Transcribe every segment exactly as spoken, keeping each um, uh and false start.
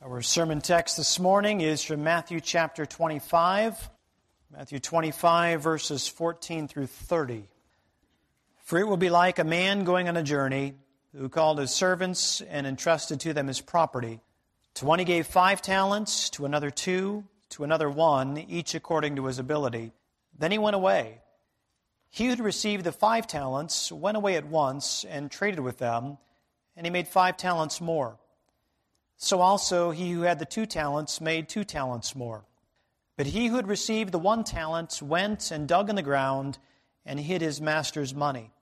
Our sermon text this morning is from Matthew chapter twenty-five, Matthew twenty-five, verses fourteen through thirty. For it will be like a man going on a journey who called his servants and entrusted to them his property. To one he gave five talents, to another two, to another one, each according to his ability. Then he went away. He who had received the five talents went away at once and traded with them, and he made five talents more. So also he who had the two talents made two talents more. But he who had received the one talent went and dug in the ground and hid his master's money.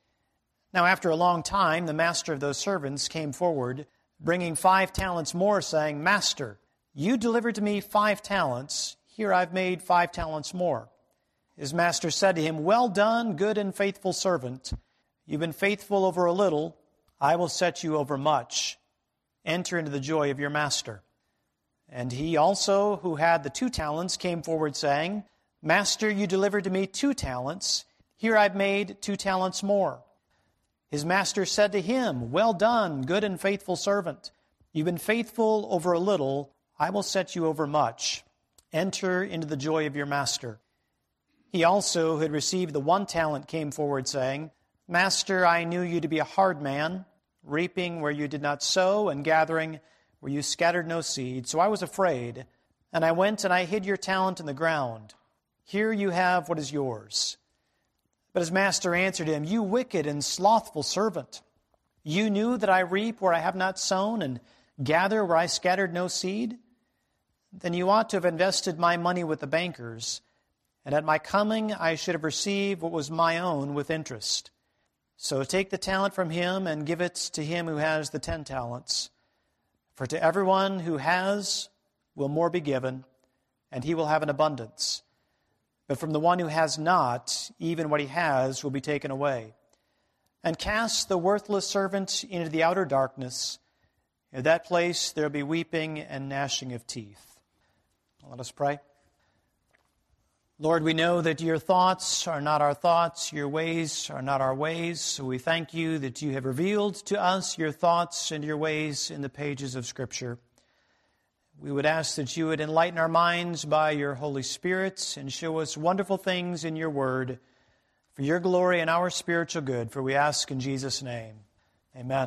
Now after a long time the master of those servants came forward, bringing five talents more, saying, Master, you delivered to me five talents. Here I've made five talents more. His master said to him, Well done, good and faithful servant. You've been faithful over a little. I will set you over much. Enter into the joy of your master. And he also, who had the two talents, came forward, saying, Master, you delivered to me two talents. Here I've made two talents more. His master said to him, Well done, good and faithful servant. You've been faithful over a little. I will set you over much. Enter into the joy of your master. He also, who had received the one talent, came forward, saying, Master, I knew you to be a hard man, reaping where you did not sow, and gathering where you scattered no seed. So I was afraid, and I went and I hid your talent in the ground. Here you have what is yours. But his master answered him, You wicked and slothful servant. You knew that I reap where I have not sown, and gather where I scattered no seed? Then you ought to have invested my money with the bankers, and at my coming I should have received what was my own with interest. So take the talent from him and give it to him who has the ten talents. For to everyone who has will more be given, and he will have an abundance. But from the one who has not, even what he has will be taken away. And cast the worthless servant into the outer darkness. In that place there will be weeping and gnashing of teeth. Let us pray. Lord, we know that your thoughts are not our thoughts, your ways are not our ways, so we thank you that you have revealed to us your thoughts and your ways in the pages of Scripture. We would ask that you would enlighten our minds by your Holy Spirit and show us wonderful things in your word for your glory and our spiritual good, for we ask in Jesus' name. Amen.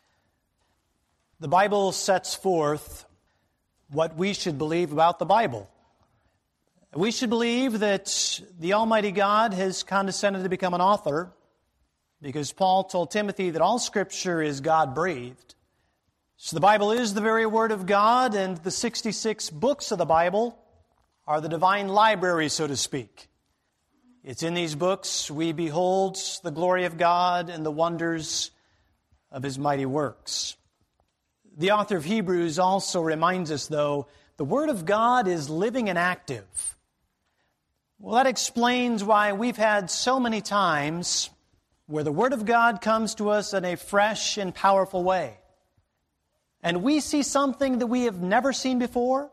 The Bible sets forth what we should believe about the Bible. We should believe that the Almighty God has condescended to become an author because Paul told Timothy that all Scripture is God-breathed. So the Bible is the very Word of God, and the sixty-six books of the Bible are the divine library, so to speak. It's in these books we behold the glory of God and the wonders of His mighty works. The author of Hebrews also reminds us, though, the Word of God is living and active. Well, that explains why we've had so many times where the Word of God comes to us in a fresh and powerful way. And we see something that we have never seen before,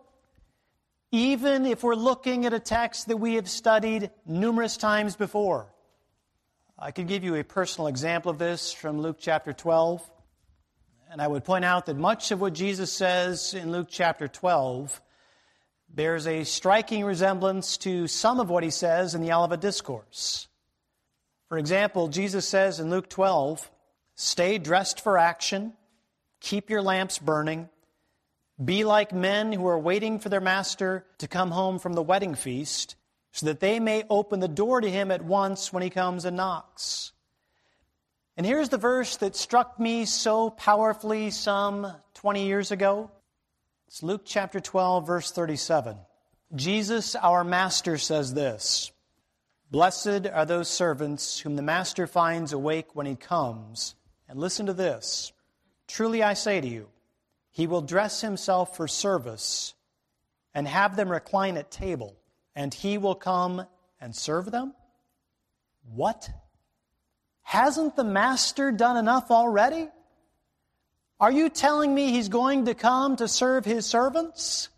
even if we're looking at a text that we have studied numerous times before. I could give you a personal example of this from Luke chapter twelve. And I would point out that much of what Jesus says in Luke chapter twelve bears a striking resemblance to some of what he says in the Olivet Discourse. For example, Jesus says in Luke twelve, Stay dressed for action, keep your lamps burning, be like men who are waiting for their master to come home from the wedding feast, so that they may open the door to him at once when he comes and knocks. And here's the verse that struck me so powerfully some twenty years ago. It's Luke chapter twelve, verse thirty-seven. Jesus, our Master, says this, Blessed are those servants whom the Master finds awake when he comes. And listen to this. Truly I say to you, he will dress himself for service and have them recline at table, and he will come and serve them? What? Hasn't the Master done enough already? Are you telling me he's going to come to serve his servants?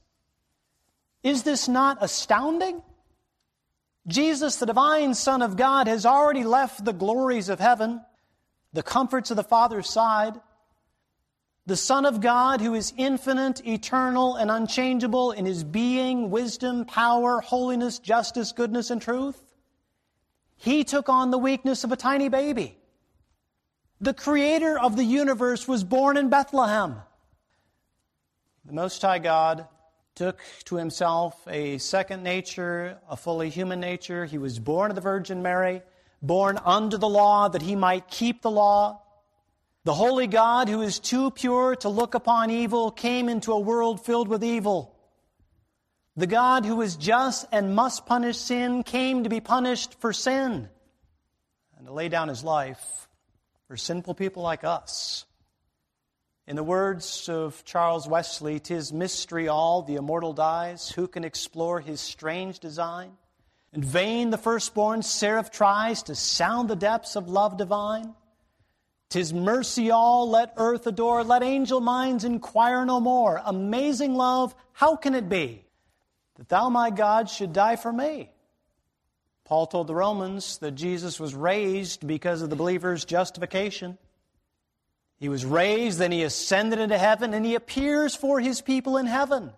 Is this not astounding? Jesus, the divine Son of God, has already left the glories of heaven, the comforts of the Father's side. The Son of God, who is infinite, eternal, and unchangeable in His being, wisdom, power, holiness, justice, goodness, and truth. He took on the weakness of a tiny baby. The Creator of the universe was born in Bethlehem. The Most High God took to Himself a second nature, a fully human nature. He was born of the Virgin Mary, born under the law that He might keep the law. The holy God, who is too pure to look upon evil, came into a world filled with evil. The God who is just and must punish sin came to be punished for sin and to lay down His life for sinful people like us. In the words of Charles Wesley, "'Tis mystery all, the immortal dies. Who can explore His strange design? In vain the firstborn seraph tries to sound the depths of love divine. 'Tis mercy all, let earth adore, let angel minds inquire no more. Amazing love, how can it be that Thou, my God, should die for me?" Paul told the Romans that Jesus was raised because of the believer's justification. He was raised, then He ascended into heaven, and He appears for His people in heaven.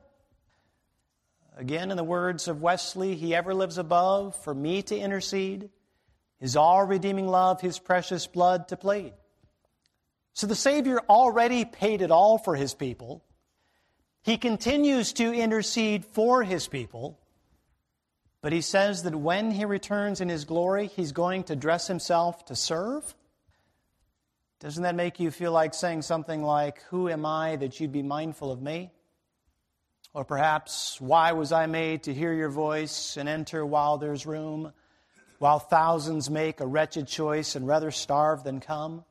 Again, in the words of Wesley, He ever lives above for me to intercede, His all-redeeming love, His precious blood to plead. So the Savior already paid it all for His people. He continues to intercede for His people. But He says that when He returns in His glory, He's going to dress Himself to serve. Doesn't that make you feel like saying something like, "Who am I that you'd be mindful of me?" Or perhaps, "Why was I made to hear your voice and enter while there's room, while thousands make a wretched choice and rather starve than come?"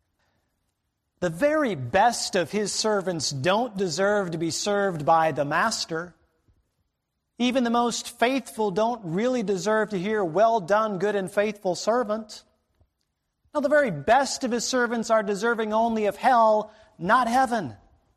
The very best of His servants don't deserve to be served by the Master. Even the most faithful don't really deserve to hear, "Well done, good and faithful servant." Now, the very best of His servants are deserving only of hell, not heaven.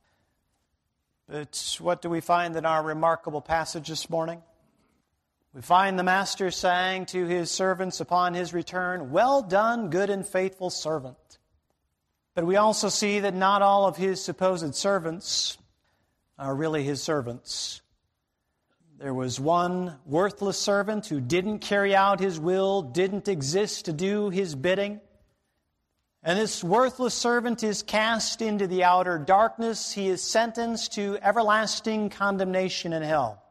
But what do we find in our remarkable passage this morning? We find the Master saying to His servants upon His return, "Well done, good and faithful servant." But we also see that not all of His supposed servants are really His servants. There was one worthless servant who didn't carry out His will, didn't exist to do His bidding. And this worthless servant is cast into the outer darkness. He is sentenced to everlasting condemnation in hell.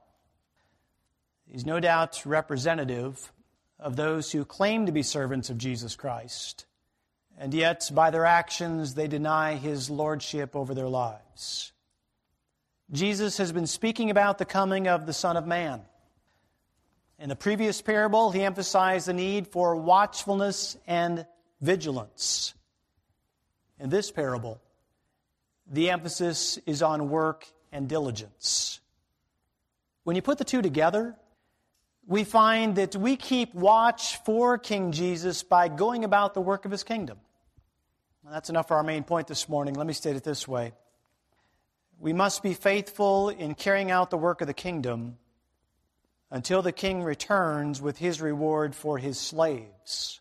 He's no doubt representative of those who claim to be servants of Jesus Christ. And yet, by their actions, they deny His lordship over their lives. Jesus has been speaking about the coming of the Son of Man. In the previous parable, He emphasized the need for watchfulness and vigilance. In this parable, the emphasis is on work and diligence. When you put the two together, we find that we keep watch for King Jesus by going about the work of His kingdom. Well, that's enough for our main point this morning. Let me state it this way. We must be faithful in carrying out the work of the kingdom until the King returns with His reward for His slaves.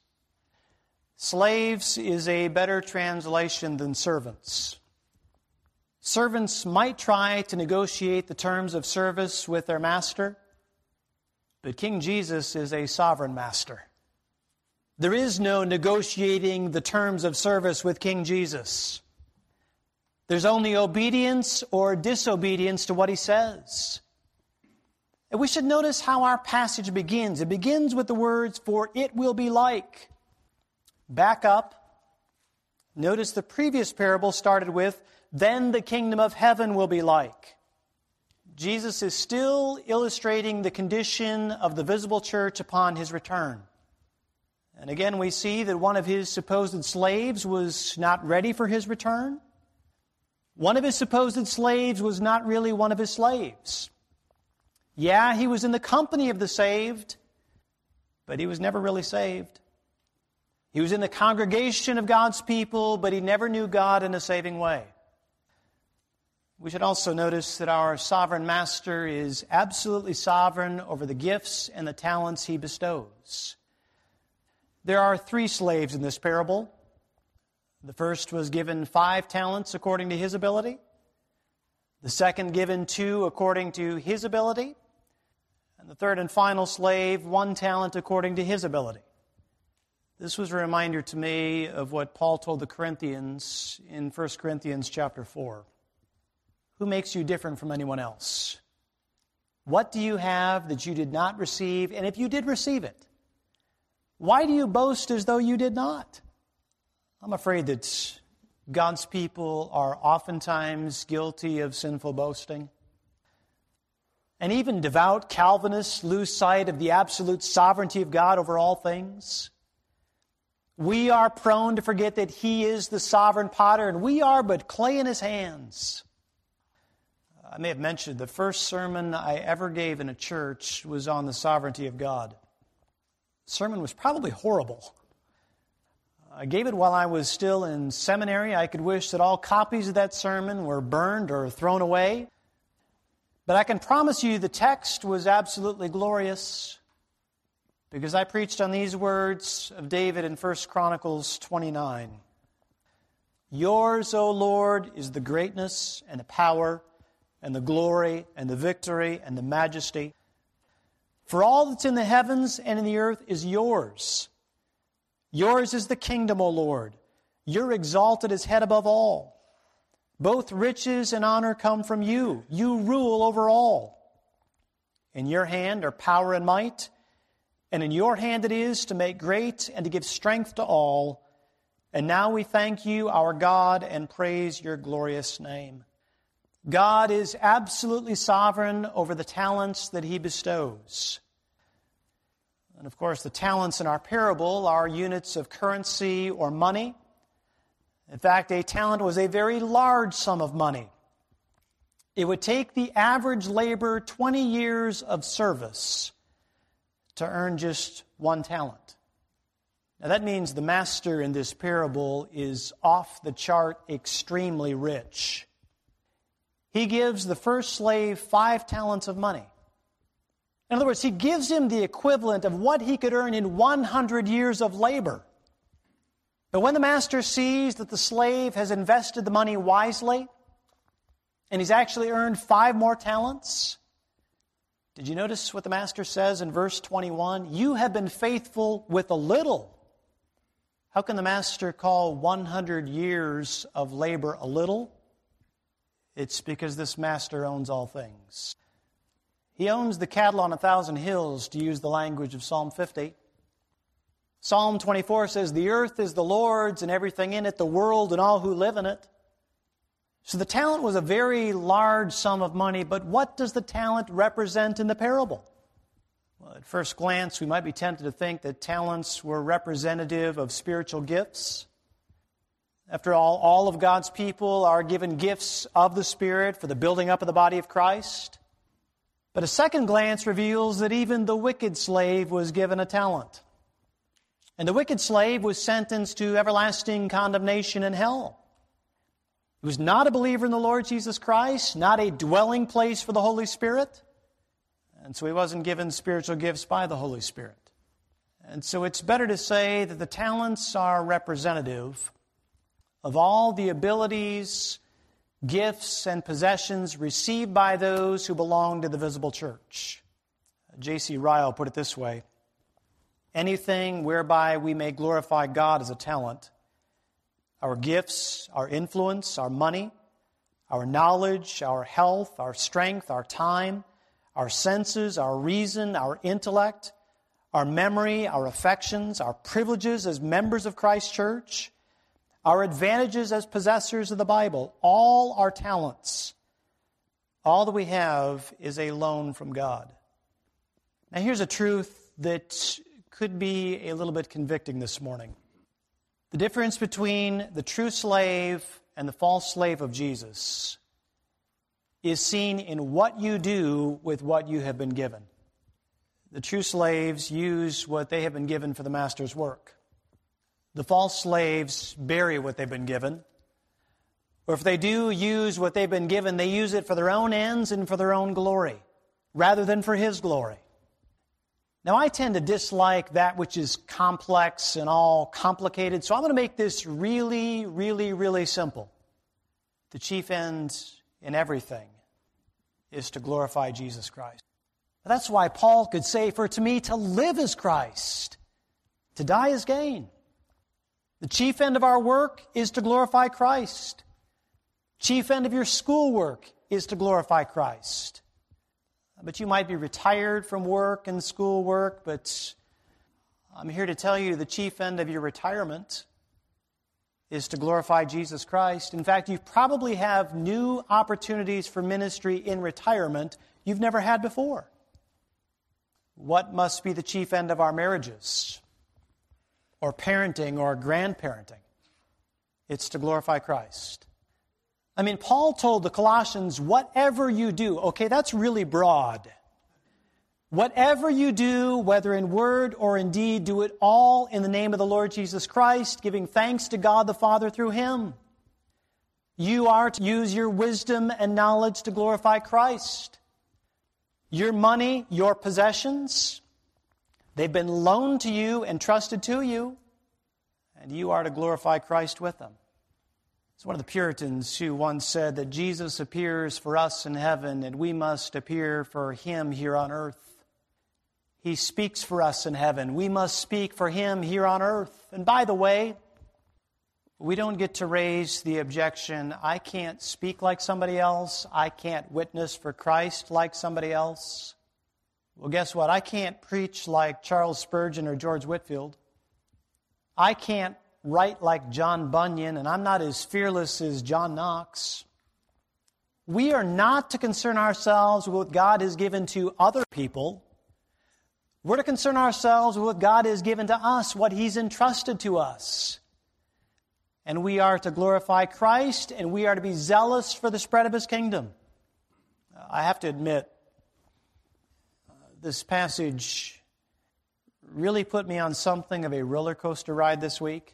Slaves is a better translation than servants. Servants might try to negotiate the terms of service with their master, but King Jesus is a sovereign master. There is no negotiating the terms of service with King Jesus. There's only obedience or disobedience to what He says. And we should notice how our passage begins. It begins with the words, "For it will be like." Back up. Notice the previous parable started with, "Then the kingdom of heaven will be like." Jesus is still illustrating the condition of the visible church upon His return. And again, we see that one of His supposed slaves was not ready for His return. One of His supposed slaves was not really one of His slaves. Yeah, he was in the company of the saved, but he was never really saved. He was in the congregation of God's people, but he never knew God in a saving way. We should also notice that our sovereign Master is absolutely sovereign over the gifts and the talents He bestows. There are three slaves in this parable. The first was given five talents according to his ability. The second given two according to his ability. And the third and final slave, one talent according to his ability. This was a reminder to me of what Paul told the Corinthians in First Corinthians chapter four. Who makes you different from anyone else? What do you have that you did not receive? And if you did receive it, why do you boast as though you did not? I'm afraid that God's people are oftentimes guilty of sinful boasting. And even devout Calvinists lose sight of the absolute sovereignty of God over all things. We are prone to forget that He is the sovereign potter, and we are but clay in His hands. I may have mentioned the first sermon I ever gave in a church was on the sovereignty of God. The sermon was probably horrible. I gave it while I was still in seminary. I could wish that all copies of that sermon were burned or thrown away. But I can promise you the text was absolutely glorious, because I preached on these words of David in First Chronicles twenty-nine. Yours, O Lord, is the greatness and the power and the glory and the victory and the majesty. For all that's in the heavens and in the earth is yours. Yours is the kingdom, O Lord. You're exalted as head above all. Both riches and honor come from you. You rule over all. In your hand are power and might, and in your hand it is to make great and to give strength to all. And now we thank you, our God, and praise your glorious name. God is absolutely sovereign over the talents that He bestows. And of course, the talents in our parable are units of currency or money. In fact, a talent was a very large sum of money. It would take the average laborer twenty years of service to earn just one talent. Now that means the master in this parable is off the chart extremely rich. He gives the first slave five talents of money. In other words, he gives him the equivalent of what he could earn in one hundred years of labor. But when the master sees that the slave has invested the money wisely, and he's actually earned five more talents, did you notice what the master says in verse twenty-one? You have been faithful with a little. How can the master call one hundred years of labor a little? It's because this master owns all things. He owns the cattle on a thousand hills, to use the language of Psalm fifty. Psalm twenty-four says, the earth is the Lord's and everything in it, the world and all who live in it. So the talent was a very large sum of money, but what does the talent represent in the parable? Well, at first glance, we might be tempted to think that talents were representative of spiritual gifts. After all, all of God's people are given gifts of the Spirit for the building up of the body of Christ. But a second glance reveals that even the wicked slave was given a talent. And the wicked slave was sentenced to everlasting condemnation in hell. He was not a believer in the Lord Jesus Christ, not a dwelling place for the Holy Spirit. And so he wasn't given spiritual gifts by the Holy Spirit. And so it's better to say that the talents are representative of all the abilities, gifts, and possessions received by those who belong to the visible church. J C Ryle put it this way: anything whereby we may glorify God as a talent, our gifts, our influence, our money, our knowledge, our health, our strength, our time, our senses, our reason, our intellect, our memory, our affections, our privileges as members of Christ's church, our advantages as possessors of the Bible, all our talents, all that we have is a loan from God. Now here's a truth that could be a little bit convicting this morning. The difference between the true slave and the false slave of Jesus is seen in what you do with what you have been given. The true slaves use what they have been given for the master's work. The false slaves bury what they've been given. Or if they do use what they've been given, they use it for their own ends and for their own glory, rather than for His glory. Now, I tend to dislike that which is complex and all complicated, so I'm going to make this really, really, really simple. The chief end in everything is to glorify Jesus Christ. That's why Paul could say, "For to me to live is Christ, to die is gain." The chief end of our work is to glorify Christ. Chief end of your schoolwork is to glorify Christ. But you might be retired from work and schoolwork, but I'm here to tell you the chief end of your retirement is to glorify Jesus Christ. In fact, you probably have new opportunities for ministry in retirement you've never had before. What must be the chief end of our marriages, or parenting, or grandparenting? It's to glorify Christ. I mean, Paul told the Colossians, whatever you do, okay, that's really broad. Whatever you do, whether in word or in deed, do it all in the name of the Lord Jesus Christ, giving thanks to God the Father through Him. You are to use your wisdom and knowledge to glorify Christ. Your money, your possessions, they've been loaned to you and trusted to you, and you are to glorify Christ with them. It's one of the Puritans who once said that Jesus appears for us in heaven and we must appear for Him here on earth. He speaks for us in heaven. We must speak for Him here on earth. And by the way, we don't get to raise the objection, I can't speak like somebody else. I can't witness for Christ like somebody else. Well, guess what? I can't preach like Charles Spurgeon or George Whitefield. I can't write like John Bunyan, and I'm not as fearless as John Knox. We are not to concern ourselves with what God has given to other people. We're to concern ourselves with what God has given to us, what He's entrusted to us. And we are to glorify Christ, and we are to be zealous for the spread of His kingdom. I have to admit, uh, this passage really put me on something of a roller coaster ride this week.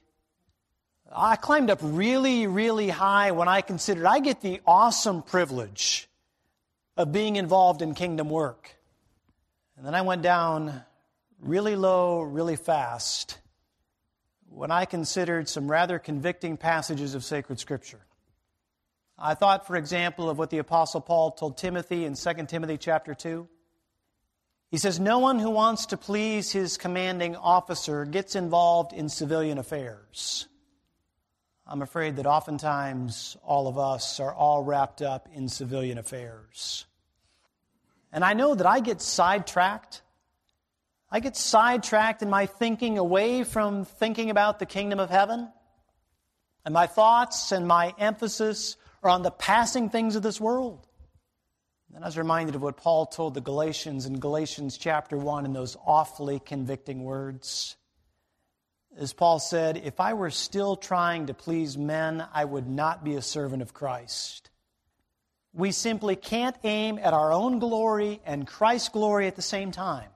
I climbed up really, really high when I considered I get the awesome privilege of being involved in kingdom work. And then I went down really low, really fast when I considered some rather convicting passages of sacred Scripture. I thought, for example, of what the Apostle Paul told Timothy in Second Timothy chapter two. He says, "No one who wants to please his commanding officer gets involved in civilian affairs." I'm afraid that oftentimes all of us are all wrapped up in civilian affairs. And I know that I get sidetracked. I get sidetracked in my thinking away from thinking about the kingdom of heaven. And my thoughts and my emphasis are on the passing things of this world. And I was reminded of what Paul told the Galatians in Galatians chapter one in those awfully convicting words. As Paul said, "If I were still trying to please men, I would not be a servant of Christ." We simply can't aim at our own glory and Christ's glory at the same time.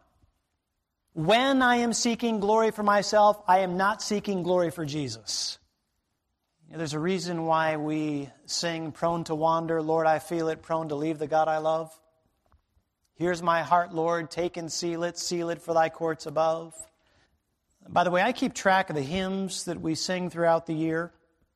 When I am seeking glory for myself, I am not seeking glory for Jesus. You know, there's a reason why we sing, "Prone to wander, Lord, I feel it, prone to leave the God I love. Here's my heart, Lord, take and seal it, seal it for thy courts above." By the way, I keep track of the hymns that we sing throughout the year.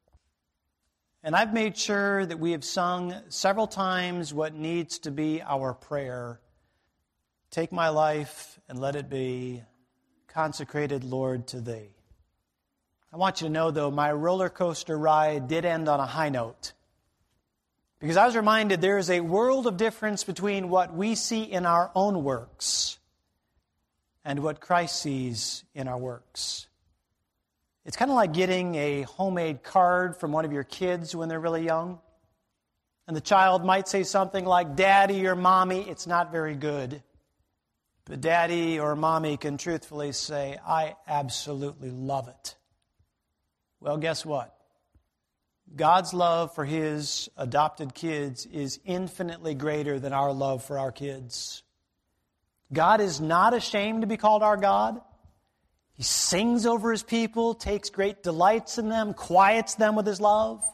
And I've made sure that we have sung several times what needs to be our prayer. "Take my life and let it be consecrated, Lord, to Thee." I want you to know, though, my roller coaster ride did end on a high note. Because I was reminded there is a world of difference between what we see in our own works and what Christ sees in our works. It's kind of like getting a homemade card from one of your kids when they're really young. And the child might say something like, "Daddy" or "Mommy, it's not very good." But Daddy or Mommy can truthfully say, "I absolutely love it." Well, guess what? God's love for His adopted kids is infinitely greater than our love for our kids. God is not ashamed to be called our God. He sings over His people, takes great delights in them, quiets them with His love.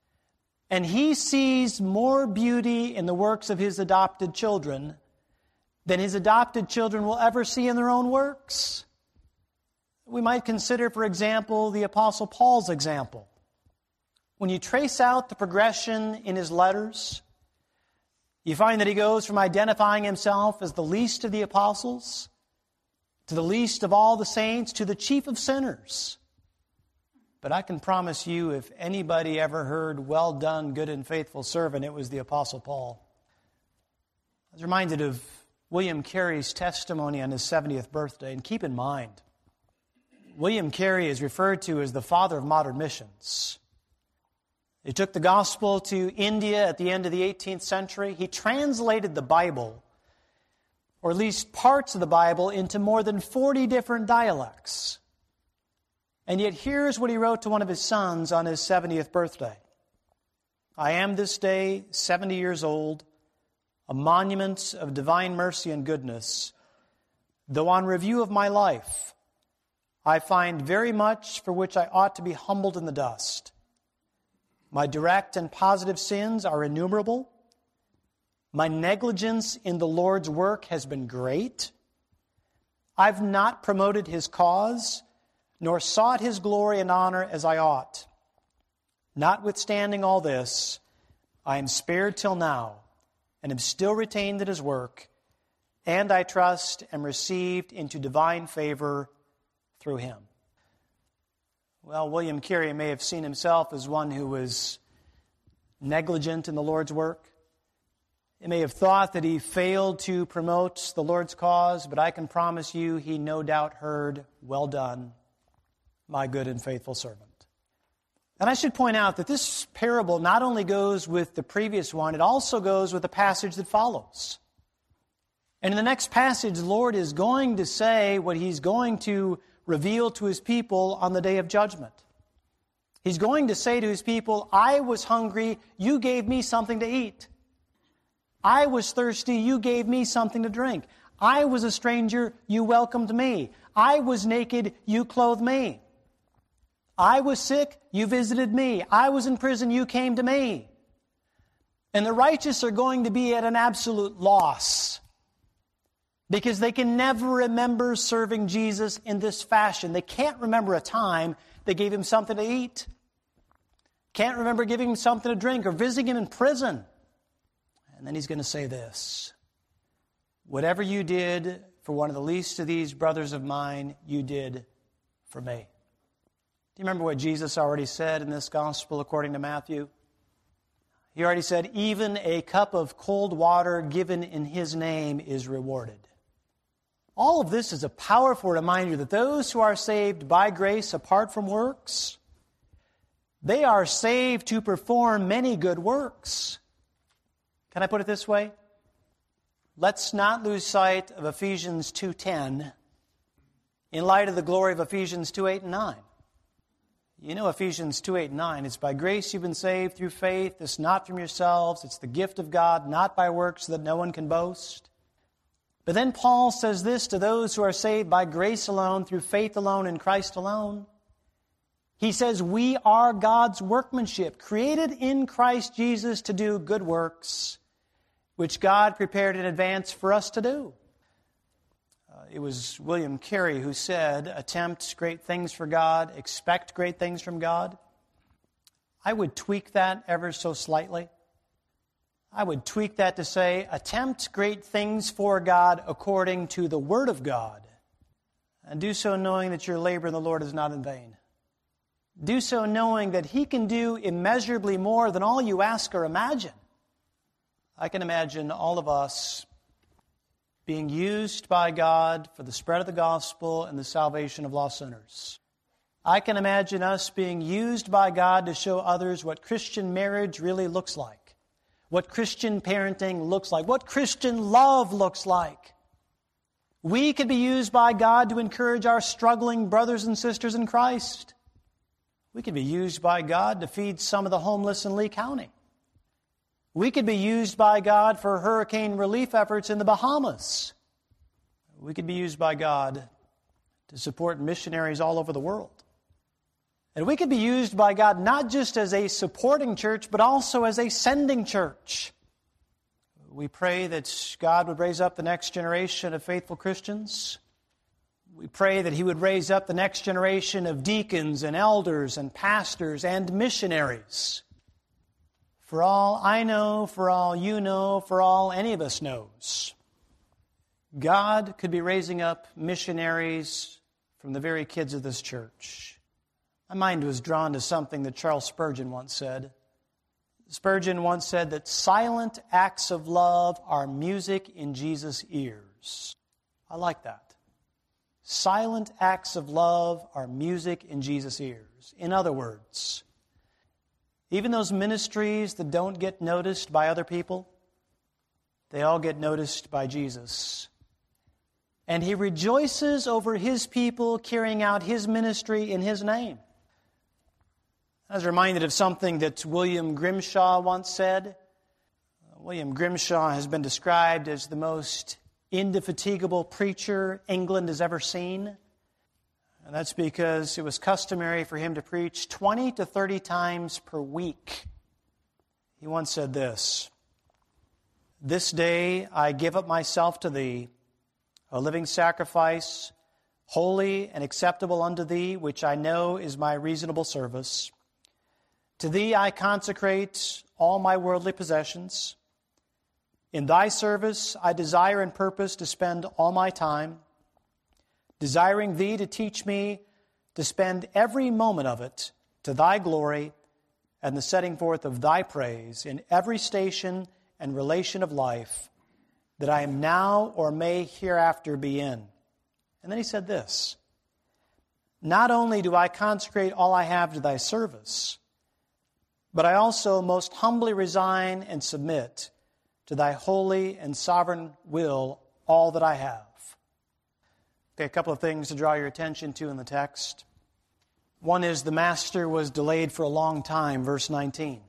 And He sees more beauty in the works of His adopted children than his adopted children will ever see in their own works. We might consider, for example, the Apostle Paul's example. When you trace out the progression in his letters, you find that he goes from identifying himself as the least of the apostles to the least of all the saints to the chief of sinners. But I can promise you, if anybody ever heard, "Well done, good and faithful servant," it was the Apostle Paul. I was reminded of William Carey's testimony on his seventieth birthday. And keep in mind, William Carey is referred to as the father of modern missions. He took the gospel to India at the end of the eighteenth century. He translated the Bible, or at least parts of the Bible, into more than forty different dialects. And yet here's what he wrote to one of his sons on his seventieth birthday. "I am this day seventy years old, a monument of divine mercy and goodness, though on review of my life, I find very much for which I ought to be humbled in the dust. My direct and positive sins are innumerable. My negligence in the Lord's work has been great. I've not promoted His cause, nor sought His glory and honor as I ought. Notwithstanding all this, I am spared till now, and am still retained in His work, and I trust am received into divine favor through Him." Well, William Carey may have seen himself as one who was negligent in the Lord's work. He may have thought that he failed to promote the Lord's cause, but I can promise you he no doubt heard, "Well done, my good and faithful servant." And I should point out that this parable not only goes with the previous one, it also goes with the passage that follows. And in the next passage, the Lord is going to say what He's going to reveal to His people on the day of judgment. He's going to say to His people, "I was hungry, you gave me something to eat. I was thirsty, you gave me something to drink. I was a stranger, you welcomed me. I was naked, you clothed me. I was sick, you visited me. I was in prison, you came to me." And the righteous are going to be at an absolute loss, because they can never remember serving Jesus in this fashion. They can't remember a time they gave Him something to eat. Can't remember giving Him something to drink or visiting Him in prison. And then He's going to say this: "Whatever you did for one of the least of these brothers of mine, you did for me." Do you remember what Jesus already said in this gospel according to Matthew? He already said, "Even a cup of cold water given in His name is rewarded." All of this is a powerful reminder that those who are saved by grace apart from works, they are saved to perform many good works. Can I put it this way? Let's not lose sight of Ephesians two ten in light of the glory of Ephesians two eight and nine. You know Ephesians two eight and nine. "It's by grace you've been saved through faith. It's not from yourselves. It's the gift of God, not by works, so that no one can boast." But then Paul says this to those who are saved by grace alone, through faith alone, in Christ alone. He says, "We are God's workmanship, created in Christ Jesus to do good works, which God prepared in advance for us to do." Uh, it was William Carey who said, "Attempt great things for God, expect great things from God." I would tweak that ever so slightly. I would tweak that to say, attempt great things for God according to the Word of God, and do so knowing that your labor in the Lord is not in vain. Do so knowing that He can do immeasurably more than all you ask or imagine. I can imagine all of us being used by God for the spread of the gospel and the salvation of lost sinners. I can imagine us being used by God to show others what Christian marriage really looks like, what Christian parenting looks like, what Christian love looks like. We could be used by God to encourage our struggling brothers and sisters in Christ. We could be used by God to feed some of the homeless in Lee County. We could be used by God for hurricane relief efforts in the Bahamas. We could be used by God to support missionaries all over the world. And we could be used by God not just as a supporting church, but also as a sending church. We pray that God would raise up the next generation of faithful Christians. We pray that He would raise up the next generation of deacons and elders and pastors and missionaries. For all I know, for all you know, for all any of us knows, God could be raising up missionaries from the very kids of this church. My mind was drawn to something that Charles Spurgeon once said. Spurgeon once said that silent acts of love are music in Jesus' ears. I like that. Silent acts of love are music in Jesus' ears. In other words, even those ministries that don't get noticed by other people, they all get noticed by Jesus. And He rejoices over His people carrying out His ministry in His name. I was reminded of something that William Grimshaw once said. William Grimshaw has been described as the most indefatigable preacher England has ever seen. And that's because it was customary for him to preach twenty to thirty times per week. He once said this, "This day I give up myself to Thee, a living sacrifice, holy and acceptable unto Thee, which I know is my reasonable service. To Thee I consecrate all my worldly possessions. In Thy service I desire and purpose to spend all my time, desiring Thee to teach me to spend every moment of it to Thy glory and the setting forth of Thy praise in every station and relation of life that I am now or may hereafter be in." And then he said this, "Not only do I consecrate all I have to Thy service, but I also most humbly resign and submit to Thy holy and sovereign will all that I have." Okay, a couple of things to draw your attention to in the text. One is the master was delayed for a long time, verse nineteen.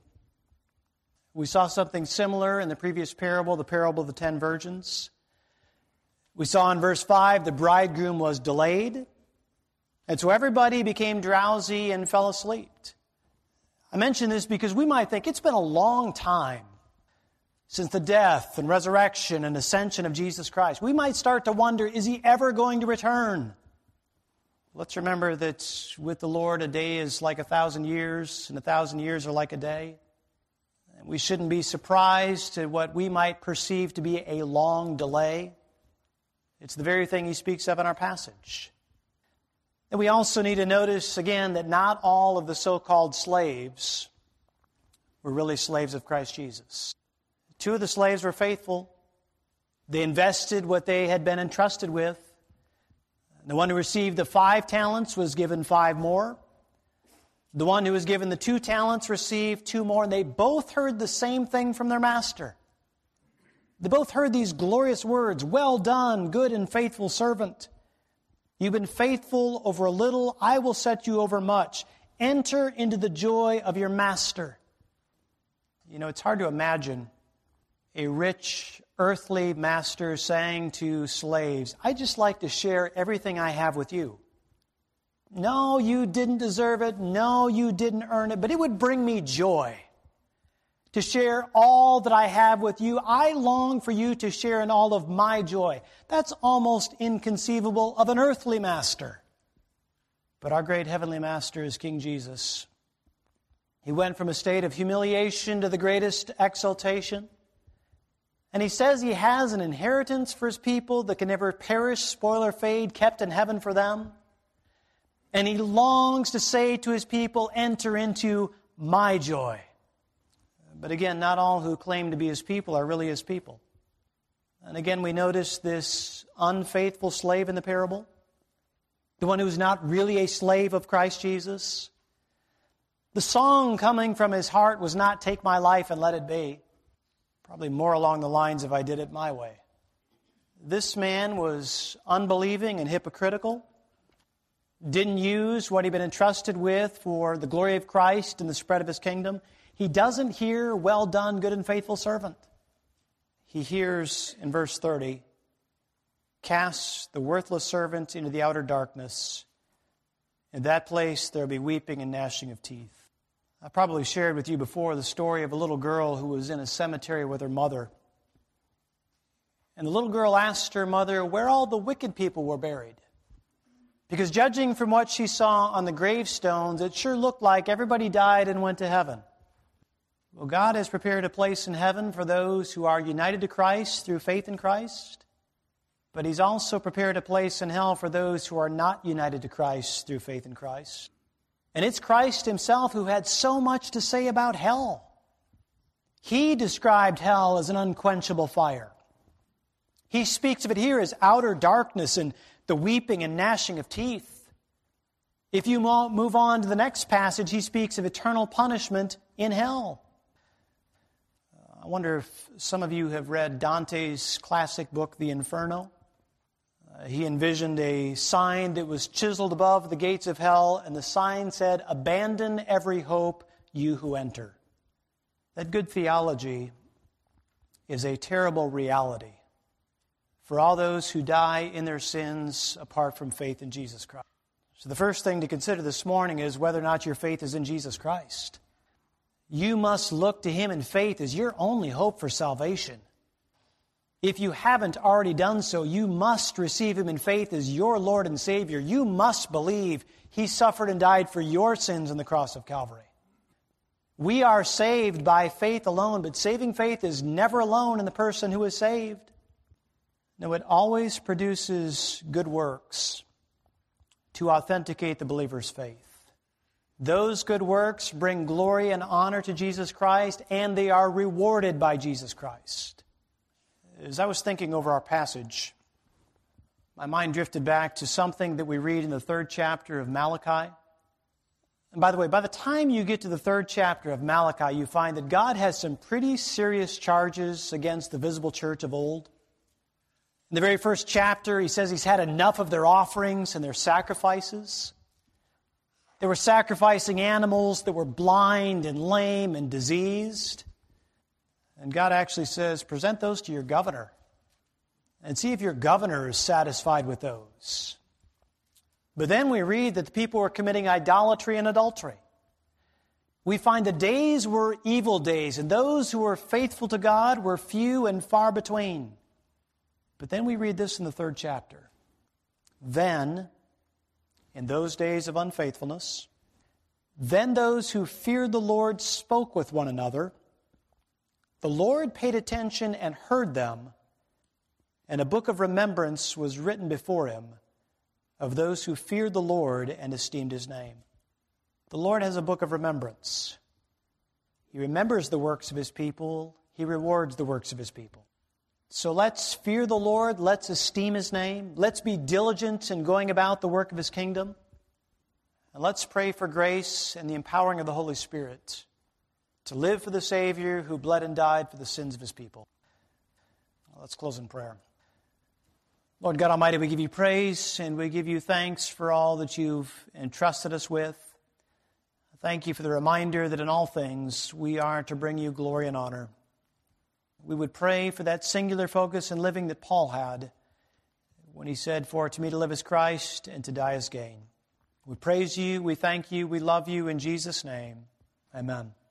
We saw something similar in the previous parable, the parable of the ten virgins. We saw in verse five, the bridegroom was delayed, and so everybody became drowsy and fell asleep. I mention this because we might think it's been a long time since the death and resurrection and ascension of Jesus Christ. We might start to wonder, is He ever going to return? Let's remember that with the Lord, a day is like a thousand years, and a thousand years are like a day. And we shouldn't be surprised at what we might perceive to be a long delay. It's the very thing He speaks of in our passage. And we also need to notice again that not all of the so-called slaves were really slaves of Christ Jesus. Two of the slaves were faithful. They invested what they had been entrusted with. The one who received the five talents was given five more. The one who was given the two talents received two more, and they both heard the same thing from their master. They both heard these glorious words, "Well done, good and faithful servant. You've been faithful over a little, I will set you over much. Enter into the joy of your master." You know, it's hard to imagine a rich earthly master saying to slaves, "I'd just like to share everything I have with you. No, you didn't deserve it. No, you didn't earn it. But it would bring me joy to share all that I have with you. I long for you to share in all of my joy." That's almost inconceivable of an earthly master. But our great heavenly master is King Jesus. He went from a state of humiliation to the greatest exaltation. And He says He has an inheritance for His people that can never perish, spoil, or fade, kept in heaven for them. And He longs to say to His people, "Enter into my joy." But again, not all who claim to be His people are really His people. And again, we notice this unfaithful slave in the parable, the one who is not really a slave of Christ Jesus. The song coming from his heart was not, "Take my life and let it be." Probably more along the lines of, "I did it my way." This man was unbelieving and hypocritical, didn't use what he'd been entrusted with for the glory of Christ and the spread of His kingdom. He doesn't hear, "Well done, good and faithful servant." He hears in verse thirty, "Cast the worthless servant into the outer darkness. In that place there will be weeping and gnashing of teeth." I probably shared with you before the story of a little girl who was in a cemetery with her mother. And the little girl asked her mother where all the wicked people were buried. Because judging from what she saw on the gravestones, it sure looked like everybody died and went to heaven. Well, God has prepared a place in heaven for those who are united to Christ through faith in Christ. But He's also prepared a place in hell for those who are not united to Christ through faith in Christ. And it's Christ Himself who had so much to say about hell. He described hell as an unquenchable fire. He speaks of it here as outer darkness and the weeping and gnashing of teeth. If you move on to the next passage, he speaks of eternal punishment in hell. I wonder if some of you have read Dante's classic book, The Inferno. Uh, he envisioned a sign that was chiseled above the gates of hell, and the sign said, "Abandon every hope, you who enter." That good theology is a terrible reality for all those who die in their sins apart from faith in Jesus Christ. So the first thing to consider this morning is whether or not your faith is in Jesus Christ. You must look to Him in faith as your only hope for salvation. If you haven't already done so, you must receive Him in faith as your Lord and Savior. You must believe He suffered and died for your sins on the cross of Calvary. We are saved by faith alone, but saving faith is never alone in the person who is saved. No, it always produces good works to authenticate the believer's faith. Those good works bring glory and honor to Jesus Christ, and they are rewarded by Jesus Christ. As I was thinking over our passage, my mind drifted back to something that we read in the third chapter of Malachi. And by the way, by the time you get to the third chapter of Malachi, you find that God has some pretty serious charges against the visible church of old. In the very first chapter, He says He's had enough of their offerings and their sacrifices. They were sacrificing animals that were blind and lame and diseased. And God actually says, present those to your governor and see if your governor is satisfied with those. But then we read that the people were committing idolatry and adultery. We find the days were evil days, and those who were faithful to God were few and far between. But then we read this in the third chapter. Then, in those days of unfaithfulness, then those who feared the Lord spoke with one another. The Lord paid attention and heard them, and a book of remembrance was written before Him of those who feared the Lord and esteemed His name. The Lord has a book of remembrance. He remembers the works of His people. He rewards the works of His people. So let's fear the Lord. Let's esteem His name. Let's be diligent in going about the work of His kingdom. And let's pray for grace and the empowering of the Holy Spirit to live for the Savior who bled and died for the sins of His people. Let's close in prayer. Lord God Almighty, we give You praise and we give You thanks for all that You've entrusted us with. Thank You for the reminder that in all things we are to bring You glory and honor. We would pray for that singular focus in living that Paul had when he said, "For to me to live is Christ and to die is gain." We praise You, we thank You, we love You in Jesus' name. Amen.